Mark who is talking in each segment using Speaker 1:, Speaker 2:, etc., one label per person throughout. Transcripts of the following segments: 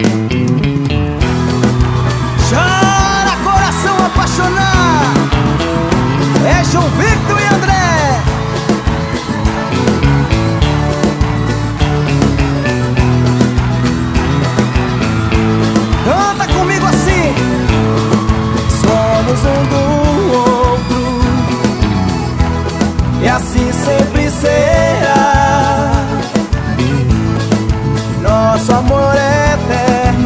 Speaker 1: Chora, coração apaixonado. É João Victor e André. Canta comigo assim. Somos um do outro e assim sempre será. Nosso amor é eterno,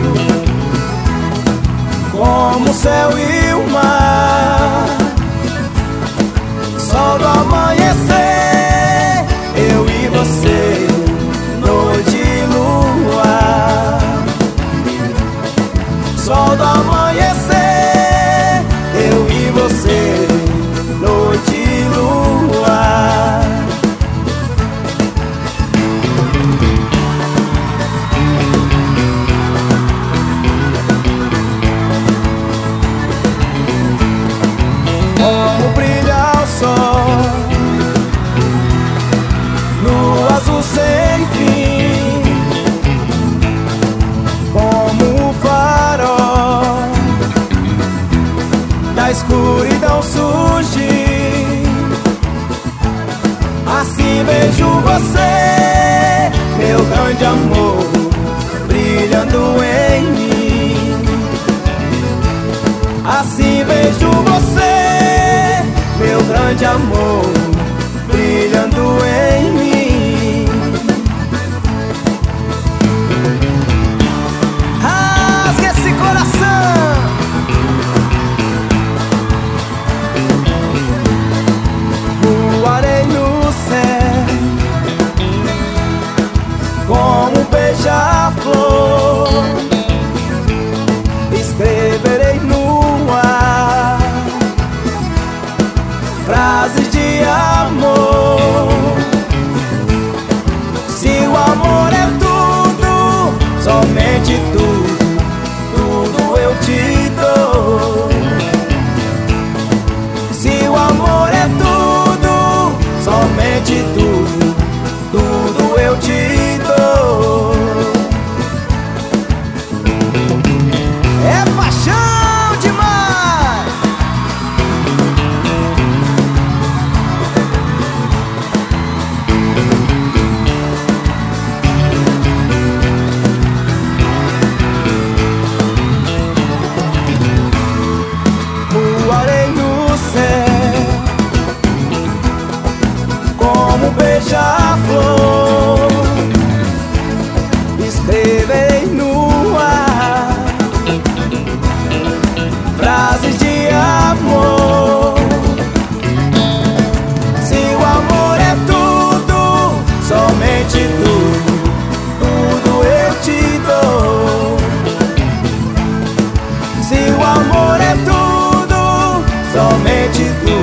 Speaker 1: como o céu e o mar. Sol do amanhecer, eu e você, noite e lua. Sol do amanhecer, eu e você, noite e lua. Como brilha o sol no azul sem fim, como o farol da escuridão surge. Assim vejo você, meu grande amor, brilhando em mim. Assim vejo você, meu grande amor, brilhando em mim. Rasga esse coração. Voarei no céu como um beija-flor, escreverei no ar frases de amor. Se o amor é tudo, somente tudo, tudo eu te dou. Se o amor é tudo, somente tudo, tudo eu te dou. É paixão demais. Voarei no céu como um beija-flor, escreverei no ar frases de amor. Se o amor é tudo, somente tudo, tudo eu te dou. Se o amor é tudo, somente tudo,